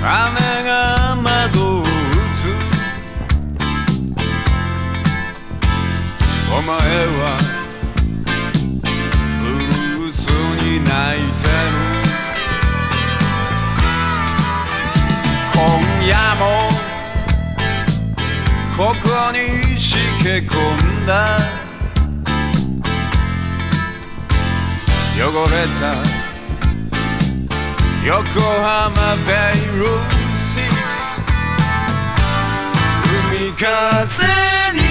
雨が窓を打つ。お前はブルースに泣いてる。今夜もここにしけ込んだ汚れた横浜ベイルー6。海風に